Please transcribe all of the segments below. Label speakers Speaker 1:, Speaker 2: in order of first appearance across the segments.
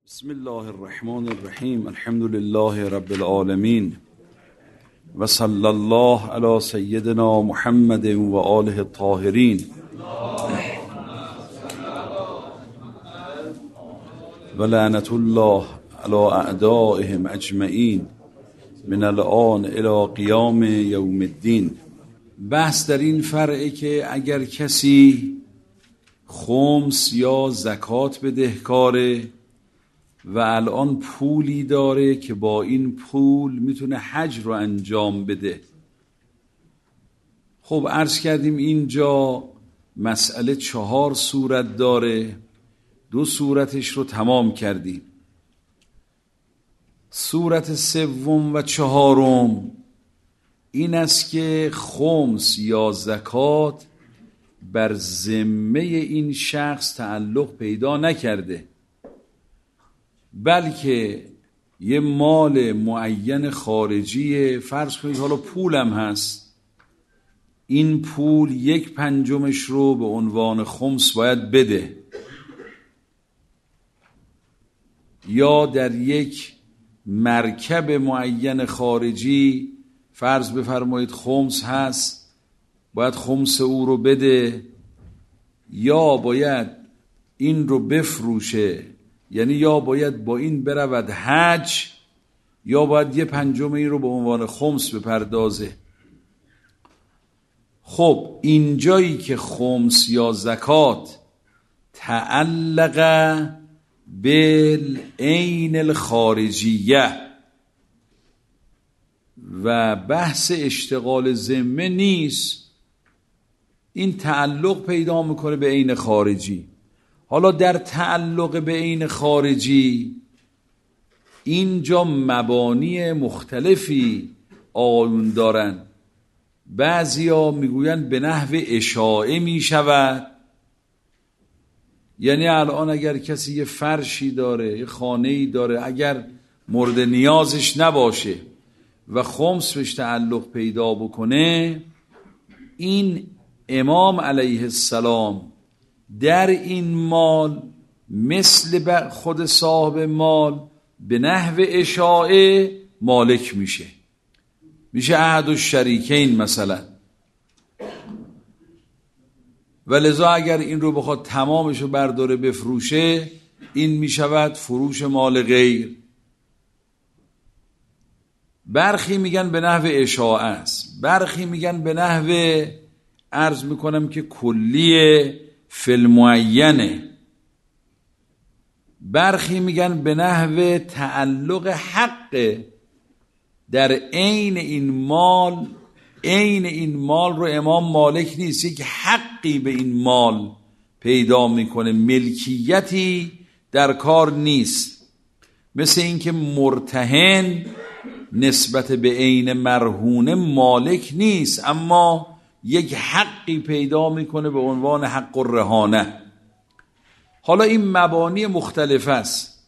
Speaker 1: بسم الله الرحمن الرحیم. الحمد لله رب العالمین و صلی الله علی سیدنا محمد و آله الطاهرین و لعنت الله علی اعدائهم اجمعین من الآن الی قیام یوم الدین. بحث در این فرعه که اگر کسی خمس یا زکات بدهکاره و الان پولی داره که با این پول میتونه حج رو انجام بده. خب عرض کردیم اینجا مسئله 4 صورت داره، 2 صورتش رو تمام کردیم. صورت 3 و 4 این است که خمس یا زکات بر ذمه این شخص تعلق پیدا نکرده، بلکه یه مال معین خارجی، فرض کنید حالا پولم هست، این پول 1/5 رو به عنوان خمس باید بده، یا در یک مرکب معین خارجی فرض بفرمایید خمس هست، باید خمس او رو بده، یا باید این رو بفروشه، یعنی یا باید با این برود حج، یا باید 1/5 این رو به عنوان خمس بپردازه. خب اینجایی که خمس یا زکات تعلق بالعین الخارجیه و بحث اشتغال ذمه نیست، این تعلق پیدا میکنه به عین خارجی. حالا در تعلق به عین خارجی اینجا مبانی مختلفی آقایون دارن. بعضیا میگوین به نحو اشاعه میشود، یعنی الان اگر کسی یه فرشی داره، یه خانه‌ای داره، اگر مورد نیازش نباشه و خمس بهش تعلق پیدا بکنه، این امام علیه السلام در این مال مثل خود صاحب مال به نحو اشاعه مالک میشه احد الشریکین مثلا، و لذا اگر این رو بخواد تمامش رو برداره بفروشه، این میشود فروش مال غیر. برخی میگن به نحو اشاعه است، برخی میگن به نحو، عرض میکنم که کلیه فی المعینه، برخی میگن به نحو تعلق حق در عین این مال. عین این مال رو امام مالک نیست، یک حقی به این مال پیدا میکنه، ملکیتی در کار نیست. مثل اینکه مرتهن نسبت به عین مرهونه مالک نیست، اما یک حقی پیدا میکنه به عنوان حق الرهانه. حالا این مبانی مختلف است.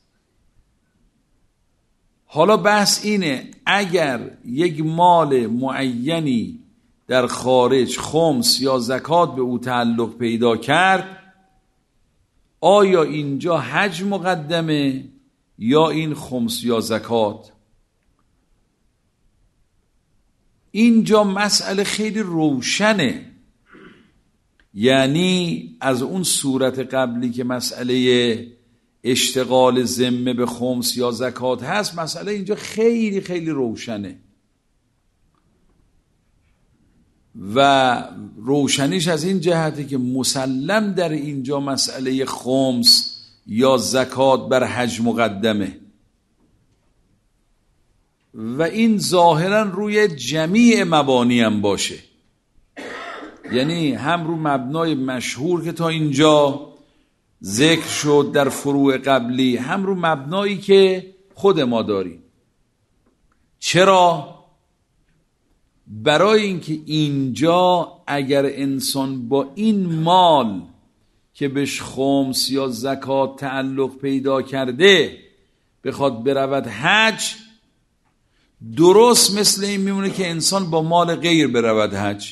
Speaker 1: حالا بحث اینه اگر یک مال معینی در خارج خمس یا زکات به او تعلق پیدا کرد، آیا اینجا حج مقدمه یا این خمس یا زکات؟ اینجا مسئله خیلی روشنه، یعنی از اون صورت قبلی که مسئله اشتغال ذمه به خمس یا زکات هست، مسئله اینجا خیلی خیلی روشنه. و روشنیش از این جهته که مسلم در اینجا مسئله خمس یا زکات بر حج مقدمه، و این ظاهرا روی جمیع مبانی هم باشه، یعنی هم رو مبنای مشهور که تا اینجا ذکر شد در فروع قبلی، هم رو مبنایی که خود ما داریم. چرا؟ برای اینکه اینجا اگر انسان با این مال که بهش خمس یا زکات تعلق پیدا کرده بخواد برود حج، درست مثل این میمونه که انسان با مال غیر برود حج.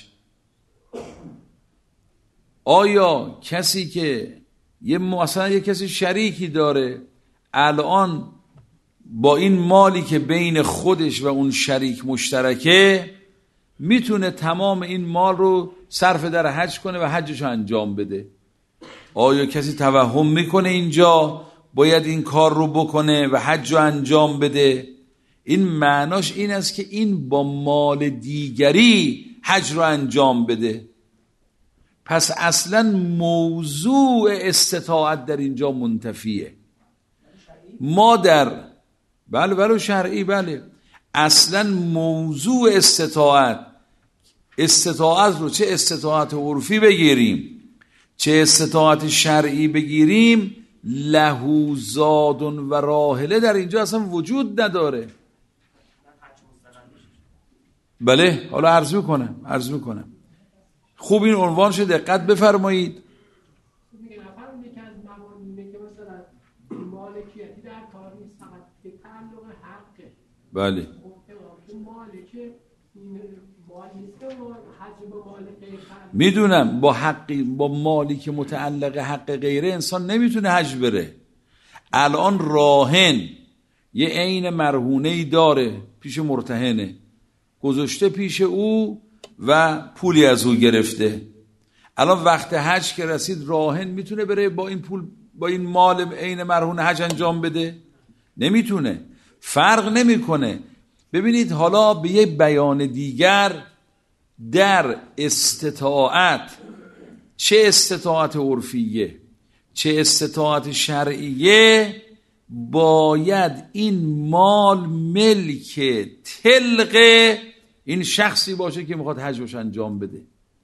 Speaker 1: آیا کسی که مثلا یه کسی شریکی داره، الان با این مالی که بین خودش و اون شریک مشترکه میتونه تمام این مال رو صرف در حج کنه و حجش رو انجام بده. آیا کسی توهم میکنه اینجا باید این کار رو بکنه و حج رو انجام بده؟ این معناش این است که این با مال دیگری حج رو انجام بده. پس اصلا موضوع استطاعت در اینجا منتفیه. ما در بله شرعی، بله، اصلا موضوع استطاعت رو چه استطاعت عرفی بگیریم چه استطاعت شرعی بگیریم، له زاد و راحله در اینجا اصلا وجود نداره. بله، حالا عرض میکنم. خوب این عنوانش دقت بفرمایید. بله، میدونم با مالی که متعلق حق غیره انسان نمیتونه حج بره. الان راهن یه عین مرهونه‌ای داره پیش مرتهنه، گذاشته پیش او و پولی از او گرفته. الان وقت حج که رسید راهن میتونه بره با این پول، با این مال عین مرهونه حج انجام بده؟ نمیتونه. فرق نمیکنه. ببینید حالا به یه بیان دیگر، در استطاعت، چه استطاعت عرفیه چه استطاعت شرعیه، باید این مال ملک طلق این شخصی باشه که میخواد حجش انجام بده.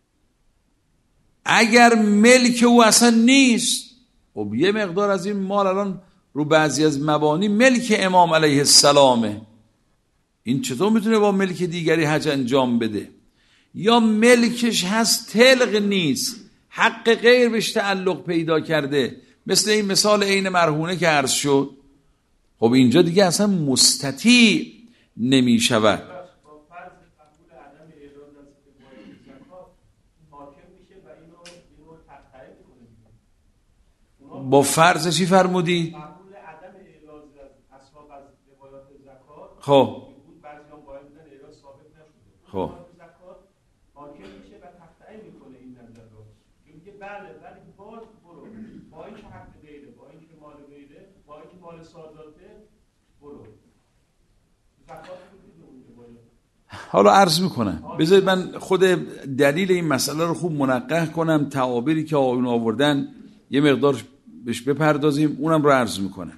Speaker 1: اگر ملک او اصلا نیست، خب یه مقدار از این مال الان رو بعضی از مبانی ملک امام علیه السلامه، این چطور میتونه با ملک دیگری حج انجام بده؟ یا ملکش هست طلق نیست، حق غیر بهش تعلق پیدا کرده، مثل این مثال عین مرهونه که عرض شد. خب اینجا دیگه اصلا مستطیع نمی شود. با فرض چی فرمودی؟ خب حالا عرض میکنم، بذارید من خود دلیل این مسئله رو خوب منقح کنم، تعابیری که آقایون آوردن یه مقدار بهش بپردازیم، اونم رو عرض میکنم.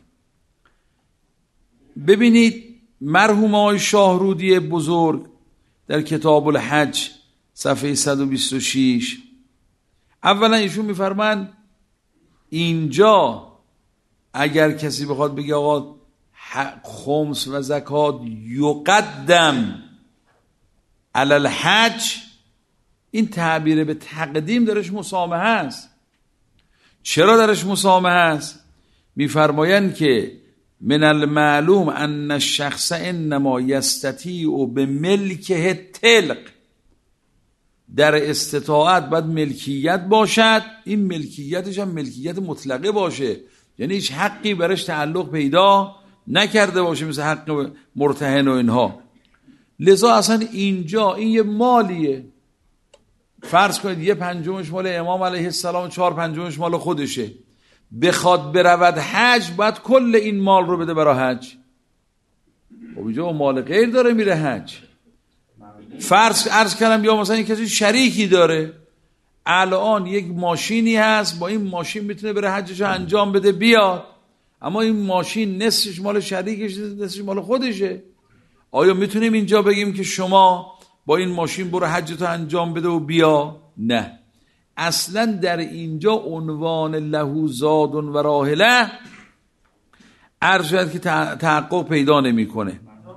Speaker 1: ببینید مرحوم آقای شاهرودی بزرگ در کتاب الحج صفحه 126 اولا ایشون میفرمان اینجا اگر کسی بخواد بگه آقا خمس و زکات یقدم علی الحج، این تعبیر به تقدیم درش مسامحه است. چرا درش مسامحه است؟ میفرمایند که من المعلوم ان الشخص انما یستطیع بملکه طلق، در استطاعت باید ملکیت باشد، این ملکیتش هم ملکیت مطلقه باشه، یعنی هیچ حقی برش تعلق پیدا نکرده باشه مثل حق مرتهن و اینها. لذا اصلا اینجا این یه مالیه، فرض کنید 1/5 مال امام علیه السلام، 4/5 مال خودشه، بخواد برود حج باید کل این مال رو بده برای حج. خب اینجا مال غیر داره میره حج. فرض عرض کردم یا مثلا یک کسی شریکی داره، الان یک ماشینی هست، با این ماشین میتونه بره حجش رو انجام بده بیاد، اما این ماشین نصفش مال شریکش نصفش مال خودشه. آیا میتونیم اینجا بگیم که شما با این ماشین برو حجتو انجام بده و بیا؟ نه، اصلا در اینجا عنوان له زاد و راحله عرض شد که تحقق پیدا نمیکنه.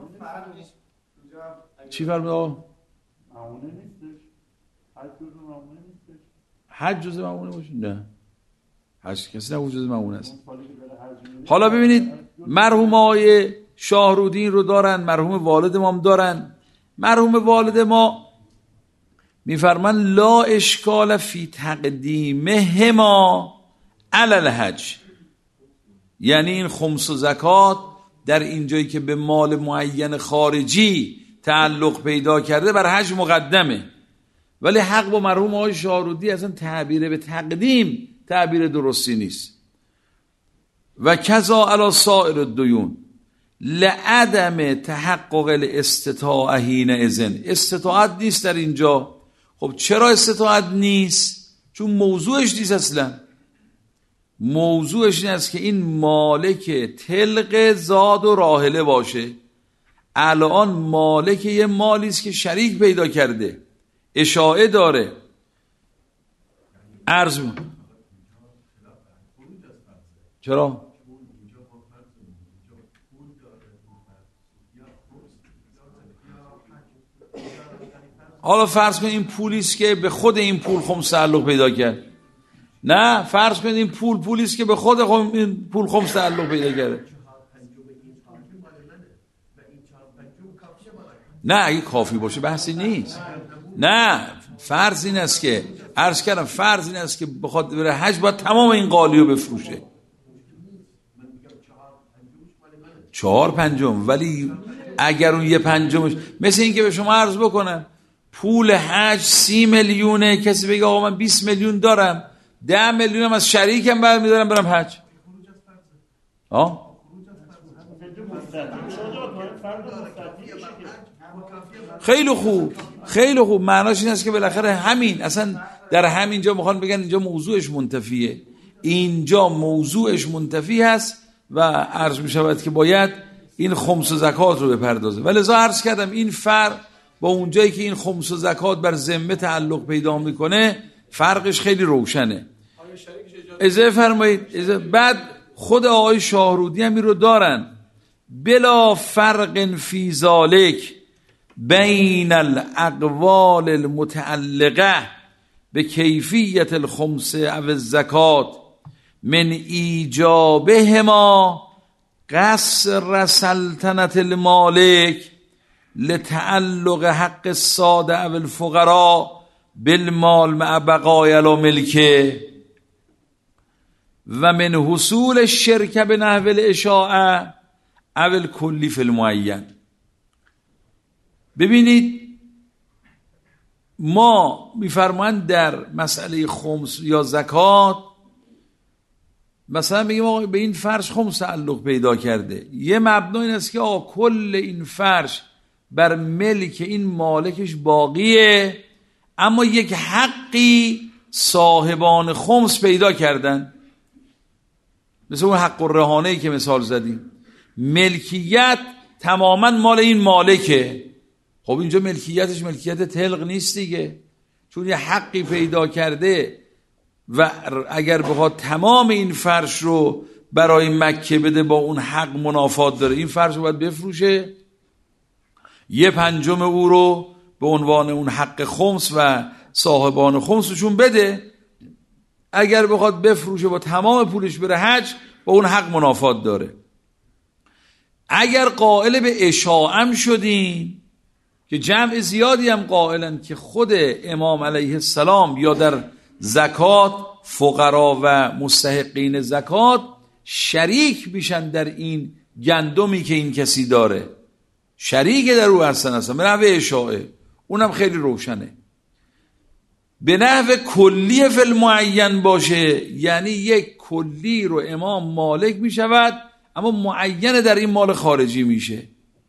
Speaker 1: چی فرمود؟ حج جزء معمونه باشه؟ نه، حج کسی نه جزء معمونه است. حالا ببینید مرحوم آقای شاهرودین رو دارن، مرحوم والد ما هم دارن. مرحوم والد ما میفرمان لا اشکال فی تقدیمهما علی الحج، یعنی این خمس و زکات در اینجایی که به مال معین خارجی تعلق پیدا کرده بر حج مقدمه، ولی حق با مرحوم آقای شاهرودی اصلا تعبیر به تقدیم تعبیر درستی نیست. و کذا علی سائر الدیون لعدم تحقق الاستطاعه حینئذ، استطاعت نیست در اینجا. خب چرا استطاعت نیست؟ چون موضوعش نیست. اصلا موضوعش این است که این مالک طلق زاد و راحله باشه. الان مالک یه مالی است که شریک پیدا کرده، اشاعه داره. عرض چرا؟ حالا فرض کنید این پولیست که به خود این پول خمس تعلق پیدا کرد. نه، فرض کنید این پولیست که به خود این پول خمس تعلق پیدا کرده. نه، اگه کافی باشه بحثی نیست. نه، فرض این است که عرض کردم، فرض این است که بخواد بره حج باید تمام این قالیو بفروشه. 4/5، ولی اگر اون 1/5 مثل این که به شما عرض بکنم پول حج 30 میلیونه، کسی بگه آقا من 20 میلیون دارم، 10 میلیونم از شریکم برمی‌دارم برم حج. خیلی خوب، خیلی خوب. معناش این است که بالاخره همین، اصلا در همین جا میخوان بگن اینجا موضوعش منتفیه، اینجا موضوعش منتفی هست و عرض میشود که باید این خمس و زکات رو بپردازه. ولی لذا عرض کردم این فرق با اونجایی که این خمس و زکات بر ذمه تعلق پیدا میکنه فرقش خیلی روشنه. اجازه فرمایید، بعد خود آقای شاهرودی هم این رو دارن، بلا فرق فی ذالک بین الاقوال المتعلقه به کیفیت الخمس او الزکات من ایجابهما قصر سلطنت المالک لتعلق حق الساده او الفقراء بالمال مع بقای ملکه و من حصول الشرک به نحو الاشاعه او الکلی فی المعین. ببینید ما میفرمایند در مسئله خمس یا زکات مثلا بگیم آقا به این فرش خمس تعلق پیدا کرده، یه مبنا این است که آقا کل این فرش بر ملک این مالکش باقیه، اما یک حقی صاحبان خمس پیدا کردن، مثل اون حق الرهانه‌ای که مثال زدیم، ملکیت تماما مال این مالکه. خب اینجا ملکیتش ملکیت طلق نیست دیگه، چون یه حقی پیدا کرده و اگر بخواد تمام این فرش رو برای مکه بده با اون حق منافات داره، این فرش رو باید بفروشه، 1/5 او رو به عنوان اون حق خمس و صاحبان خمسشون بده. اگر بخواد بفروشه با تمام پولش بره حج با اون حق منافات داره. اگر قائل به اشاعم شدین که جمع زیادی هم قائلن که خود امام علیه السلام یا در زکات فقرا و مستحقین زکات شریک میشن در این گندمی که این کسی داره، شریک در او هستن به نحو اشاعه، اونم خیلی روشنه. به نحو کلی فی المعین باشه یعنی یک کلی رو امام مالک میشود اما معین در این مال خارجی میشه.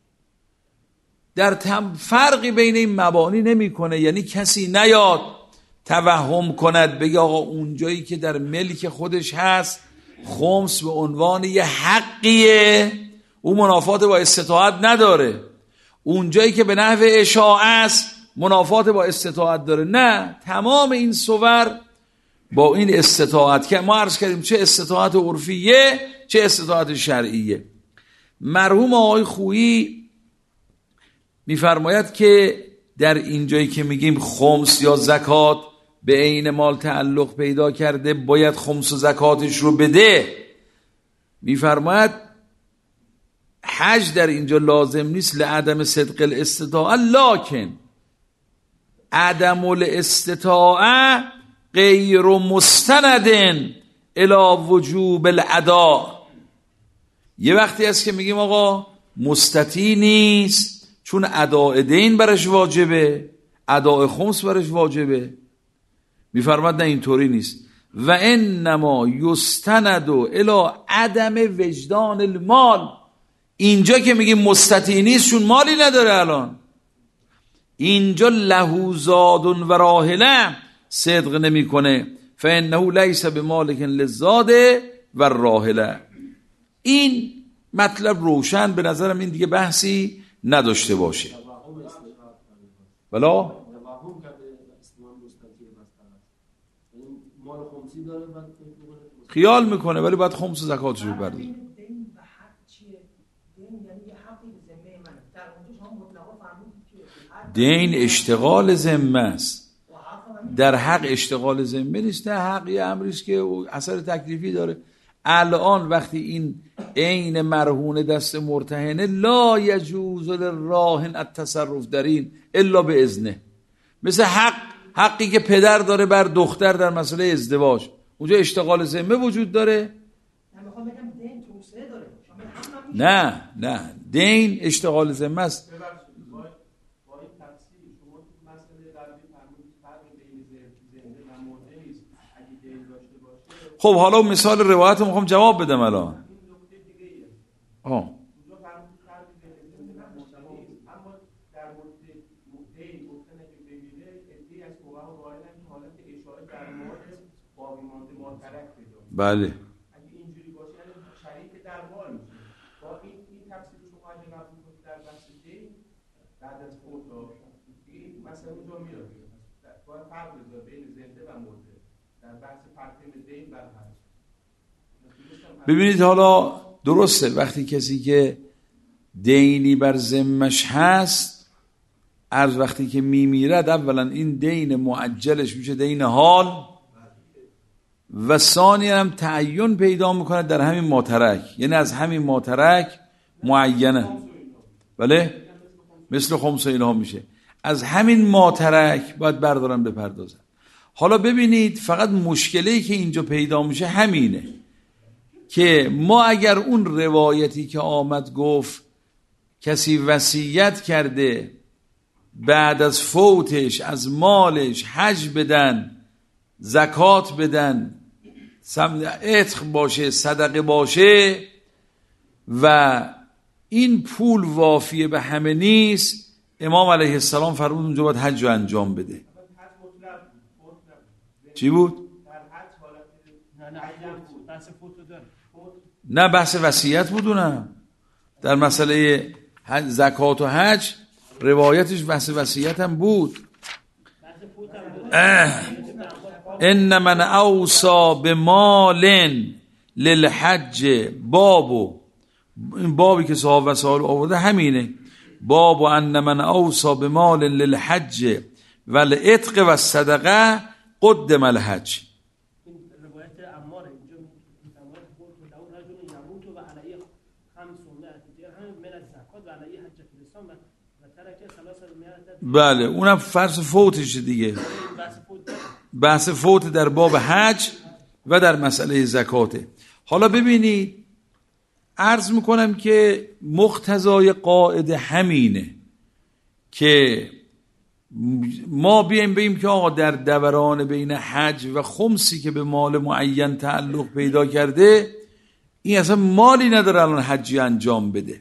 Speaker 1: در فرقی بین این مبانی نمیکنه، یعنی کسی نیاد توهم کند بگه آقا اونجایی که در ملک خودش هست خمس به عنوان یه حقیه، اون منافات با استطاعت نداره، اونجایی که به نحو اشاعه است منافات با استطاعت داره. نه، تمام این صور با این استطاعت که ما عرض کردیم، چه استطاعت عرفیه چه استطاعت شرعیه. مرحوم آقای خویی میفرماید که در اینجایی که میگیم خمس یا زکات به عین مال تعلق پیدا کرده باید خمس و زکاتش رو بده، میفرماید حج در اینجا لازم نیست لعدم صدق الاستطاعه، لکن عدم الاستطاعه غیر مستند الی وجوب الاداء. یه وقتی هست که میگیم آقا مستطیع نیست چون اداء دین برش واجبه، اداء خمس برش واجبه. میفرماد نه اینطوری نیست. و انما یستند الی عدم وجدان المال. اینجا که میگیم مستطیع نیست چون مالی نداره، الان اینجا له زاد و راحله صدق نمیکنه، فانه لیس بمالک للزاد و راحله. این مطلب روشن به نظرم، این دیگه بحثی نداشته باشه. بلا خیال میکنه ولی باید خمس زکاتش رو بپرده. دین اشتغال ذمه است، در حق اشتغال ذمه نیست، نه حق یه امریست که اثر تکلیفی داره. الان وقتی این عین مرهون دست مرتهنه، لا یجوز للراهن التصرف در این الا به اذنه. مثل حقی که پدر داره بر دختر در مسئله ازدواج، اونجا اشتغال ذمه وجود داره. نه دین اشتغال ذمه است. خب حالا مثال روایت میخوام جواب بدم الان. بله ببینید حالا درسته وقتی کسی که دینی بر ذمش هست، عرض وقتی که میمیرد اولا این دین معجلش میشه دین حال و ثانیاً هم تعین پیدا میکنه در همین ماترک، یعنی از همین ماترک معینه. بله مثل خمس اینها میشه، از همین ماترک باید بردارن بپردازن. حالا ببینید فقط مشکلی که اینجا پیدا میشه همینه که ما اگر اون روایتی که آمد گفت کسی وصیت کرده بعد از فوتش از مالش حج بدن، زکات بدن، عتق باشه، صدقه باشه و این پول وافیه به همه نیست، امام علیه السلام فرمود اونجا باید حج رو انجام بده. چی بود؟ نه بحث وصیت بودونم در مسئله زکات و حج روایتش بحث وصیت هم بود. ان من اوصا بمال للحج، این بابی که صاحب وسائل آورده همینه، باب ان من اوصا بمال للحج والعتق والصدقه قدم الحج. بله اونم فرض فوتش دیگه، بحث فوت در باب حج و در مسئله زکاته. حالا ببینید عرض میکنم که مقتضای قاعده همینه که ما بیایم بگیم که آقا در دوران بین حج و خمسی که به مال معین تعلق پیدا کرده این اصلا مالی نداره الان حجی انجام بده،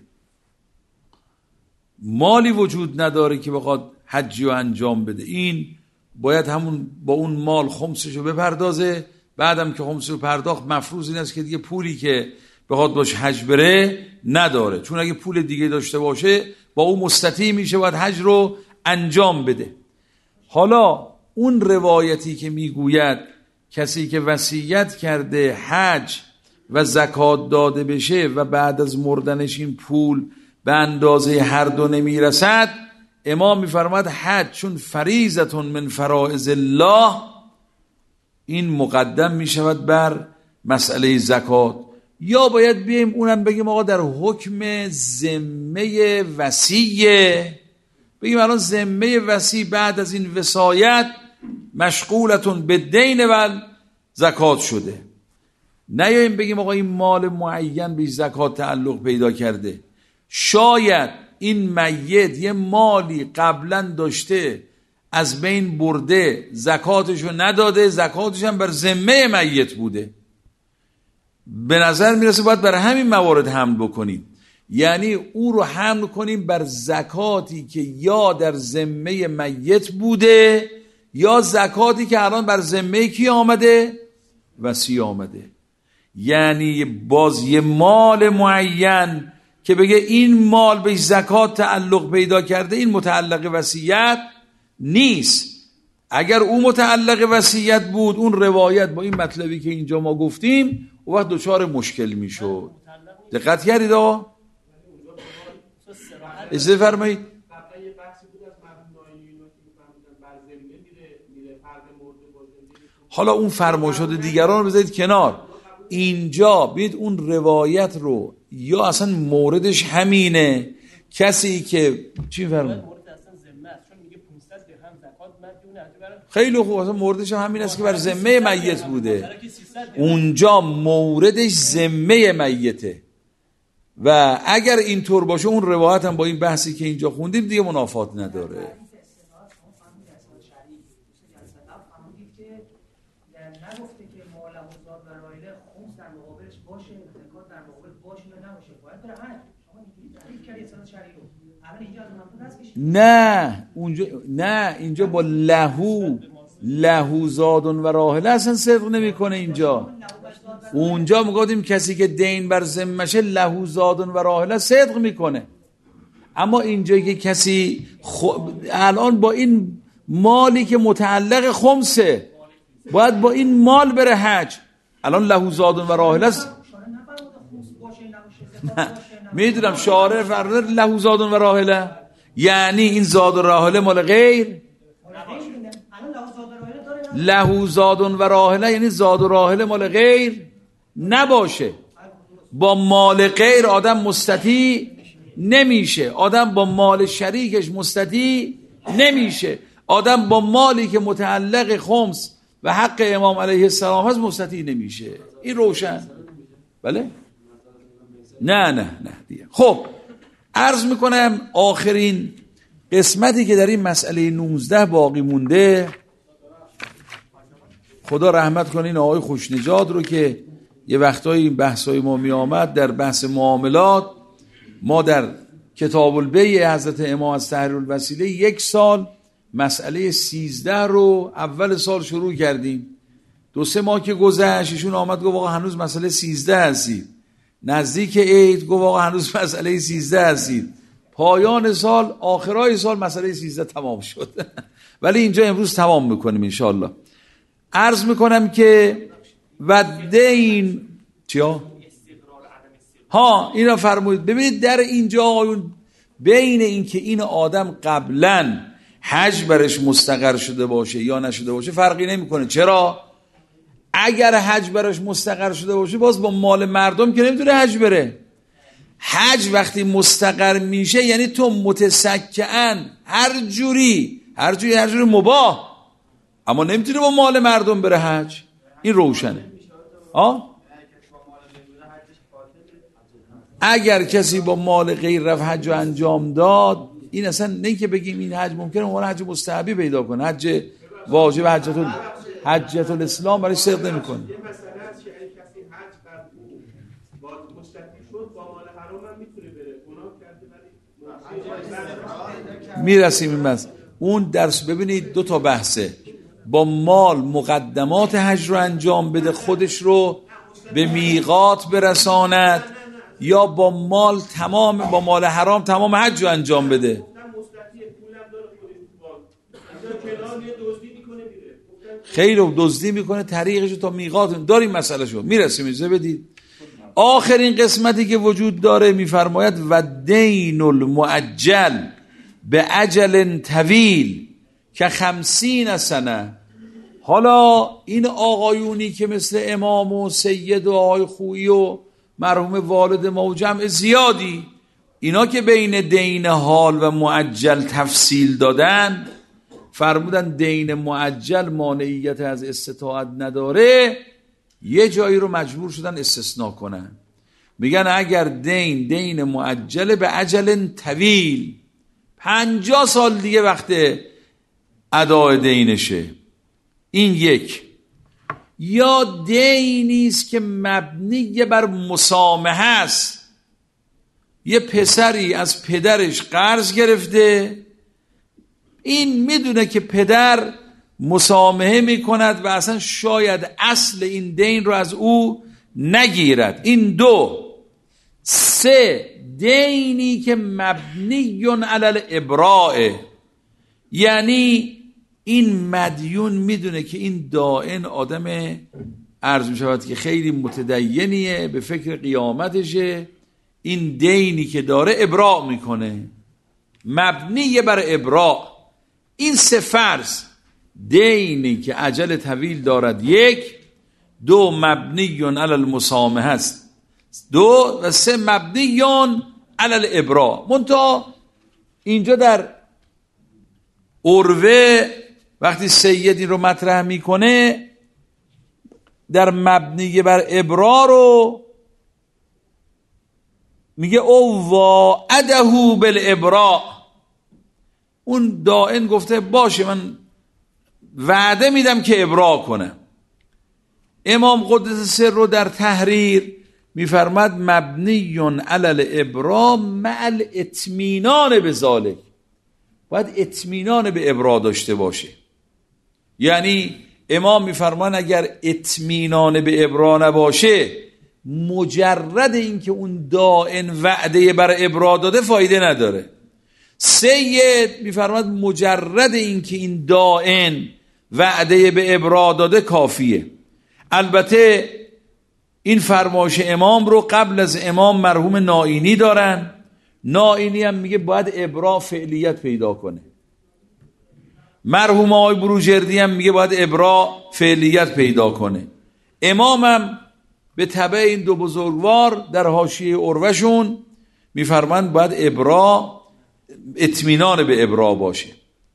Speaker 1: مالی وجود نداره که بخواد حجی رو انجام بده، این باید همون با اون مال خمسشو بپردازه. بعدم که خمسشو پرداخت مفروض این است که دیگه پولی که بخواد باش حج بره نداره، چون اگه پول دیگه داشته باشه با اون مستطیع میشه باید حج رو انجام بده. حالا اون روایتی که میگوید کسی که وصیت کرده حج و زکات داده بشه و بعد از مردنش این پول به اندازه هر دو نمیرسد، امام میفرماد حج چون فریضتون من فرائض الله این مقدم میشود بر مسئله زکات. یا باید بیایم اونم بگیم آقا در حکم ذمه وصیه، بگیم الان ذمه وصی بعد از این وصایت مشغولتون به دین و زکات شده. نیاییم بگیم آقا این مال معین به زکات تعلق پیدا کرده. شاید این میت یه مالی قبلا داشته از بین برده، زکاتشو نداده، زکاتش هم بر ذمه میت بوده. به نظر میرسه باید بر همین موارد حمل بکنیم، یعنی او رو حمل کنیم بر زکاتی که یا در ذمه میت بوده یا زکاتی که الان بر ذمه کی آمده؟ وصی آمده. یعنی باز یه مال معین که بگه این مال به زکات تعلق پیدا کرده، این متعلق وصیت نیست. اگر او متعلق وصیت بود، اون روایت با این مطلبی که اینجا ما گفتیم او وقت دچار مشکل میشد. دقت کردید آقا؟ اجازه فرمایید. حالا اون فرمایشات دیگران رو بذارید کنار. اینجا بید اون روایت رو یا اصلا موردش همینه، کسی که چی فرمایید؟ خیلی خوب، اصلا موردش هم همین است که بر ذمه میت بوده. اونجا موردش ذمه میته و اگر اینطور باشه اون روایت هم با این بحثی که اینجا خوندیم دیگه منافات نداره. نه اونجا نه، اینجا با لهو زادون و راحله اصلا صدق نمیکنه. اینجا اونجا میگفتیم کسی که دین بر ذمشه لهو زادون و راحله صدق میکنه. اما اینجا که کسی الان با این مالی که متعلق خمسه باید با این مال بره حج، الان لهو زادون و راحله است. میدونم شارع فرمود لهو زادون و راحله، یعنی این زاد و راحله مال غیر. لهو زادون و راحله یعنی زاد و راحله مال غیر نباشه. با مال غیر آدم مستطیع نمیشه، آدم با مال شریکش مستطیع نمیشه، آدم با مالی که متعلق خمس و حق امام علیه السلام هست مستطیع نمیشه. این روشن؟ بله؟ نه دیگه. خب عرض میکنم آخرین قسمتی که در این مسئله 19 باقی مونده، خدا رحمت کنه این آقای خوشنژاد رو که یه وقتایی این بحثای ما می آمد در بحث معاملات. ما در کتاب البیع حضرت امام از تحریر الوسیله 1 سال مسئله 13 رو اول سال شروع کردیم. 2-3 ماه که گذشت ایشون آمد گفت آقا هنوز مسئله 13 هستید. نزدیک عید گفت آقا هنوز مسئله 13 هستید. پایان سال آخرای سال مسئله 13 تمام شد. ولی اینجا امروز تمام میکنیم انشاءالله. عرض میکنم که و دین چیا؟ اینا فرمودید. ببینید در اینجا آقایون بین این که این آدم قبلا حج برش مستقر شده باشه یا نشده باشه فرقی نمیکنه. چرا؟ اگر حج برش مستقر شده باشه باز با مال مردم که نمیتونه حج بره. حج وقتی مستقر میشه یعنی تو متسکعن هر جوری مباح، اما نمیتونه با مال مردم بره حج. این روشنه. اگر کسی با مال غیر رفت حج رو انجام داد، این اصلا نه که بگیم این حج ممکنه اون حج مستحبی پیدا کنه، حج واجب حجت الاسلام برای صدق نمیکنه.
Speaker 2: یه مسئله است که اگه کسی حج کرد با مستقیم شد با مال حرام هم میتونه بره، گناه کرده ولی
Speaker 1: میرسیم این مسئله. اون درس ببینید 2 تا بحثه. با مال مقدمات حج رو انجام بده، خودش رو به میقات برساند، یا با مال با مال حرام تمام حج رو انجام بده. خیلی دزدی میکنه طریقش تا میقات داریم مسئله شو میرسیم. اجازه بدید آخرین قسمتی که وجود داره میفرماید و دین المؤجل به اجل طویل که 50 سنه. حالا این آقایونی که مثل امام و سید و آقای خویی و مرحوم والد ما و جمع زیادی، اینا که بین دین حال و معجل تفصیل دادن، فرمودن دین معجل مانعیت از استطاعت نداره، یه جایی رو مجبور شدن استثناء کنن، میگن اگر دین معجل به اجل طویل، 50 سال دیگه وقت ادای دینشه، این یک. یا دینی است که مبنی بر مسامحه است، یه پسری از پدرش قرض گرفته، این میدونه که پدر مسامحه میکند و اصلا شاید اصل این دین رو از او نگیرد. این دو. سه، دینی که مبنی علی الابراء، یعنی این مدیون میدونه که این دائن آدم عرض میشود که خیلی متدینیه، به فکر قیامتشه، این دینی که داره ابراء میکنه، مبنی بر ابراء. این سه فرض، دینی که اجل طویل دارد یک، دو مبنی علی المسامحه است دو، و سه مبنی علی الابراء. منتها اینجا در عروه وقتی سیدی رو مطرح میکنه، در مبنی بر ابراء رو میگه او واعده بالابراء، اون دائن گفته باشه من وعده میدم که ابراء کنه. امام قدس سر رو در تحریر میفرماد مبنی علی الابراء مع الاطمینان بذالک، باید اطمینان به ابراء داشته باشه. یعنی امام میفرمان اگر اطمینان به ابراء نباشه، مجرد اینکه اون دائن وعده بر ابراء داده فایده نداره. سید میفرماد مجرد اینکه این دائن وعده به ابراء داده کافیه. البته این فرمایش امام رو قبل از امام مرحوم نائینی دارن. نائینی هم میگه باید ابراء فعلیت پیدا کنه. مرحوم آقای بروجردی هم میگه باید ابراء فعلیت پیدا کنه. امام هم به تبع این دو بزرگوار در حاشیه عروه‌شون میفرمایند باید ابراء، اطمینان به ابراء باشه.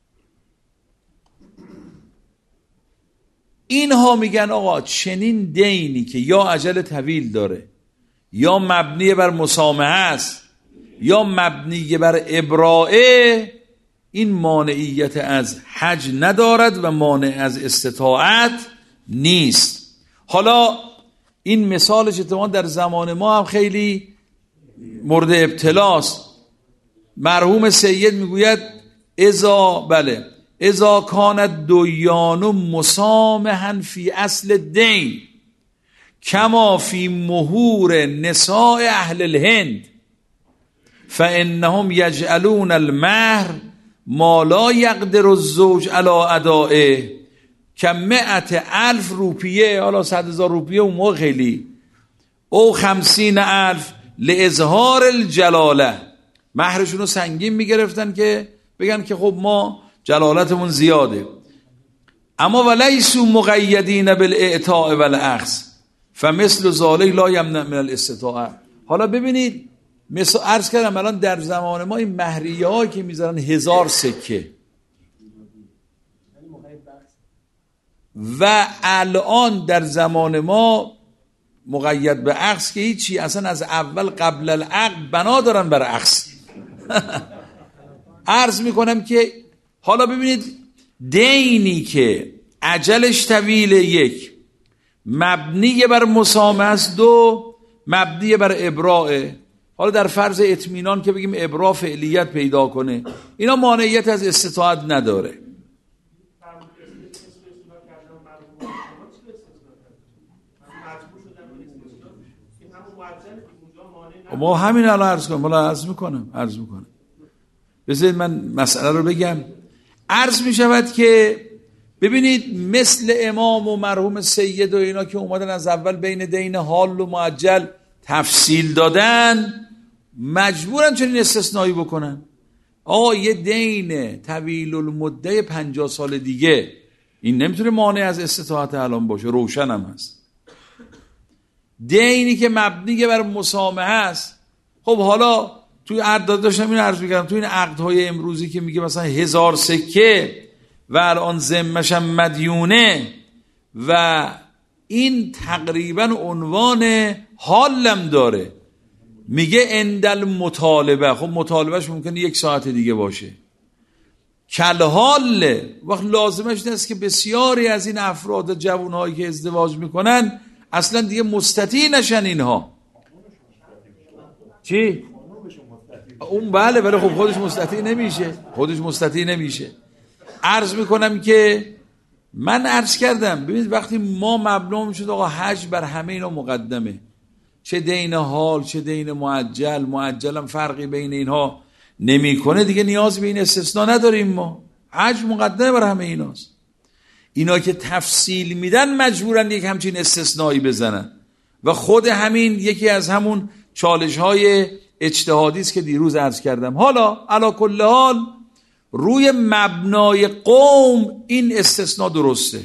Speaker 1: اینها میگن آقا چنین دینی که یا اجل طویل داره، یا مبنی بر مسامحه است، یا مبنی بر ابراء، این مانعیت از حج ندارد و مانع از استطاعت نیست. حالا این مثالش اتفاقا در زمان ما هم خیلی مورد ابتلاست. مرحوم سید میگوید اذا کانت دیان مسامحا فی اصل دین کما فی مهور نساء اهل الهند فانهم یجعلون المهر ما لا یقدر الزوج علی ادائه ک100,000 روپیه، حالا 100,000 روپیه اون موقع خیلی، او 50,000 لاظهار الجلاله، مهرشون رو سنگین میگرفتن که بگن که خب ما جلالتمون زیاده. اما ولیسوا مقیدین بالاعطاء والاخذ فمثل ذلک لا یمنع من الاستطاعه. حالا ببینید، مثلا عرض کردم الان در زمان ما این مهریه هایی که میذارن 1000 سکه و الان در زمان ما مقید به عقص که هیچی، اصلا از اول قبل العقد بنا دارن بر عقص. عرض میکنم که حالا ببینید دینی که اجلش طویل یک، مبنی بر مسامحه است دو، مبنی بر ابراء. حالا در فرض اطمینان که بگیم ابراء فعلیت پیدا کنه، اینا مانعیت از استطاعت نداره. ما همین الان عرض کنم، حالا عرض میکنم بذارید من مسئله رو بگم. عرض میشود که ببینید مثل امام و مرحوم سید و اینا که اومدن از اول بین دین حال و معجل تفصیل دادن، مجبورن چنین استثنایی بکنن. آقا یه دین طویل المده 50 سال دیگه، این نمیتونه مانع از استطاعت الان باشه، روشن هم هست. دینی که مبنی بر مسامحه است، خب حالا توی عقد داشتم این عرض می‌کردم، توی این عقدهای امروزی که میگه مثلا 1000 سکه و الان ذمه‌ش هم مدیونه و این تقریبا عنوان حالم داره. میگه اندل مطالبه. خب مطالبهش ممکنه 1 ساعت دیگه باشه. کل حال وقت لازمش نیست که بسیاری از این افراد جوانهایی که ازدواج میکنن اصلا دیگه مستطیع نشن اینها. چی؟ اون بله خب خودش مستطیع نمیشه. عرض میکنم که من عرض کردم ببینید وقتی ما مبنا میشد آقا حج بر همه اینا مقدمه، چه دین حال چه دین معجل هم فرقی بین اینها نمیکنه، دیگه نیاز به این استثناء نداریم. ما حج مقدمه بر همه ایناست. اینا که تفصیل میدن مجبورن یک همچین استثنایی بزنن و خود همین یکی از همون چالش های اجتهادی است که دیروز عرض کردم. حالا علی کل حال روی مبنای قوم این استثناء درسته.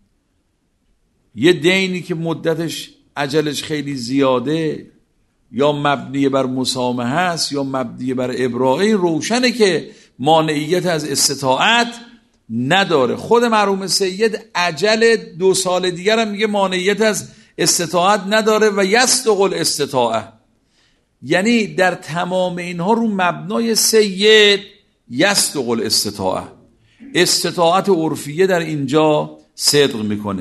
Speaker 1: یه دینی که مدتش اجلش خیلی زیاده یا مبنی بر مسامحه است یا مبنی بر ابراء، روشنه که مانعیت از استطاعت نداره. خود مرحوم سید اجل 2 سال دیگر هم میگه مانعیت از استطاعت نداره و یصدق الاستطاعه. یعنی در تمام اینها رو مبنای سید یصدق الاستطاعه، استطاعت عرفیه در اینجا صدق میکنه.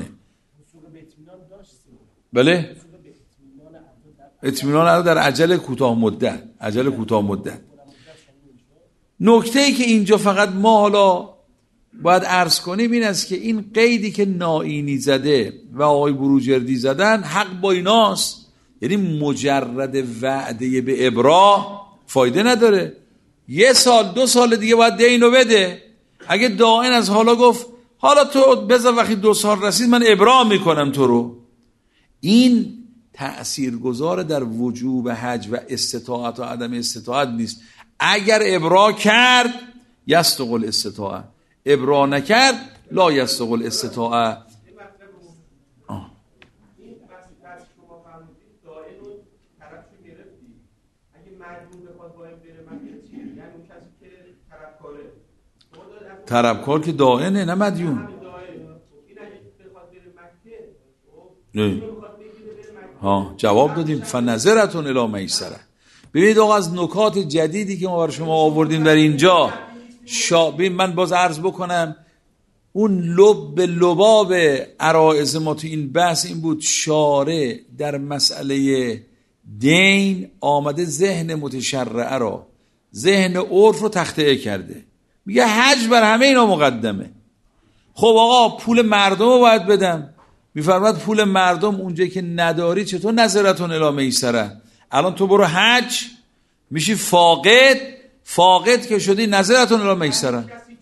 Speaker 1: بله اطمینان در عجل کوتاه مدت. نکته ای که اینجا فقط ما حالا باید عرض کنیم این است که این قیدی که نائینی زده و آقای بروجردی زدن حق با ایناست. یعنی مجرد وعده به ابراء فایده نداره. 1 سال 2 سال دیگه باید دینو بده. اگه دائن از حالا گفت حالا تو بذار وقتی 2 سال رسید من ابراء میکنم تو رو، این تأثیرگذار در وجوب حج و استطاعت و عدم استطاعت نیست. اگر ابراء کرد یصدق الاستطاعه، ابراء نکرد لا یصدق الاستطاعه. طلبکار که دائنه نه مدیون. جواب دادیم فنظرتون الی میسره. ببینید آقا از نکات جدیدی که ما برای شما آوردیم در اینجا من باز عرض بکنم اون لباب عرائض ما تو این بحث این بود شارع در مسئله دین آمده ذهن متشرعه را، ذهن عرف رو تخطئه کرده. میگه حج بر همه اینا مقدمه. خب آقا پول مردم رو باید بدم، میفرماد پول مردم اونجایی که نداری چطور نظرتون الی میسره. الان تو برو حج میشی فاقد که شدی نظرتون الی میسره.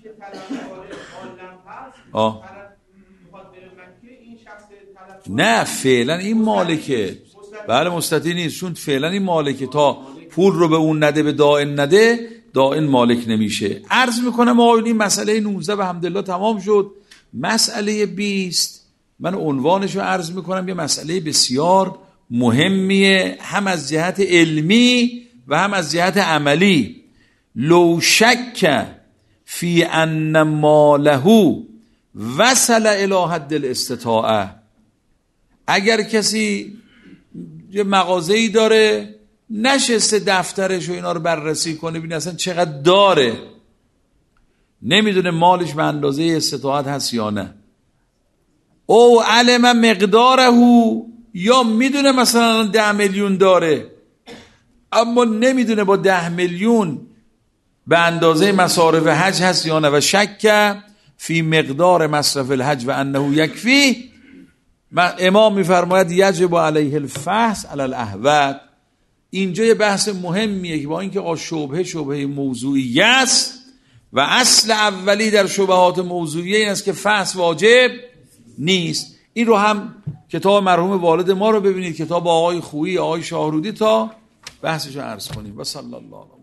Speaker 1: نه فعلا این مالکه، بله مستطیع نیست، چون فعلا این مالکه تا پول رو به اون نده، به دائن نده، دائن مالک نمیشه. عرض میکنم آقایون این مسئله 19 به حمدالله تمام شد. مسئله 20 من عنوانش رو عرض میکنم، یه مسئله بسیار مهمیه هم از جهت علمی و هم از جهت عملی. لو شک فی ان ماله وصل الی حد الاستطاعه، اگر کسی یه مغازه‌ای داره نشسته دفترش و اینا رو بررسی کنه ببینه اصلا چقدر داره، نمیدونه مالش به اندازه استطاعت هست یا نه، او علم مقداره، یا میدونه مثلا 10 میلیون داره اما نمیدونه با 10 میلیون به اندازه مصارف حج هست یا نه، و شک فی مقدار مصرف الحج و انه یکفی، امام میفرماید یجب علیه الفحص علی الاحوط. اینجا یه بحث مهمیه که با اینکه شبهه موضوعی است و اصل اولی در شبهات موضوعی این است که فحص واجب نیست. این رو هم کتاب مرحوم والد ما رو ببینید، کتاب آقای خویی، آقای شاهرودی، تا بحثش رو عرض کنیم. و صلی الله